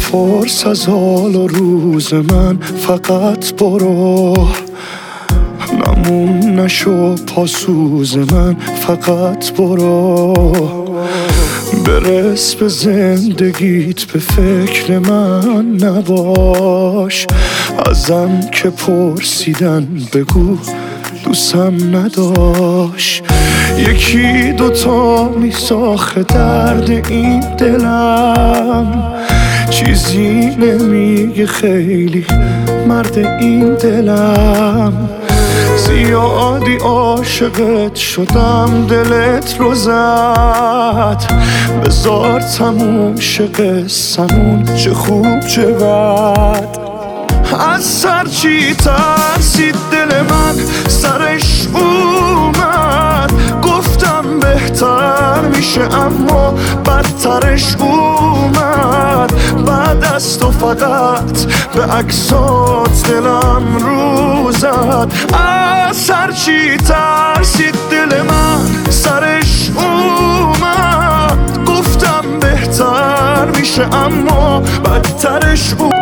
نپرس از حال و روز من، فقط برو. نمون نشو پاسوز من، فقط برو. برس به زندگیت، به فکر من نباش. ازم که پرسیدن بگو دوستم نداشت. یکی دوتا میساخه درد این دلم، چیزی نمیگه خیلی مرد این دلم. زیادی عاشقت شدم دلت رو زد، بذار تموم شه قصمون، چه خوب چه بد. از سر چی ترسید دل من، سرش اومد. گفتم بهتر میشه اما بدترش اومد. بعد از تو فقط به عکسات دلم رو زد. از سر چی ترسید دل من، سرش اومد. گفتم بهتر میشه اما بدترش اومد.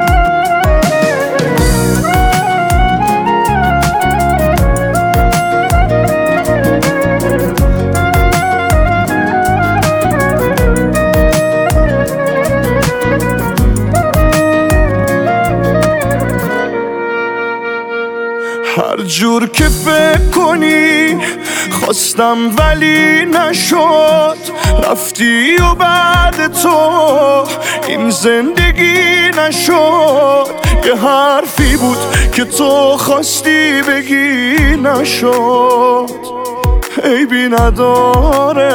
هر جور که فکر کنی خواستم ولی نشد. رفتی و بعد تو این زندگی نشد. یه حرفی بود که تو خواستی بگی نشد. عیبی نداره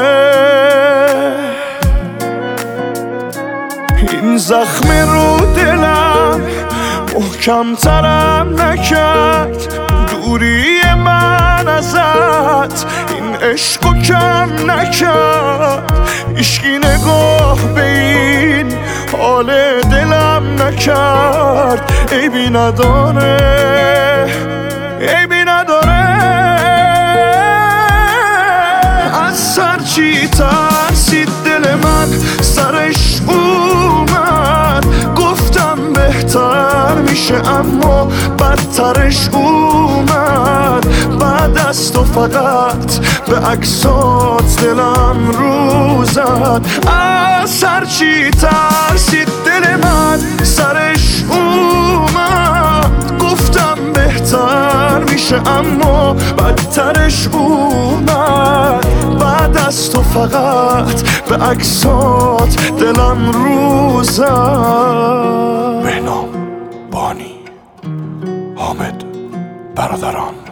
این زخم رو دلم محکم ترم نکرد. دوری من ازت این عشقو کم نکرد. عشقی نگاه به این حال دلم نکرد. عیبی نداره، عیبی نداره. از سر چی ترسید دل من، سرش اومد. گفتم بهتر میشه اما بدترش اومد. بعد از تو فقط به عکسات دلم رو زد. از سر چی ترسید دل من، سرش اومد. گفتم بهتر میشه اما بدترش اومد. بعد از تو فقط به عکسات دلم رو زد. بهنام، بانی، حامد، برادران.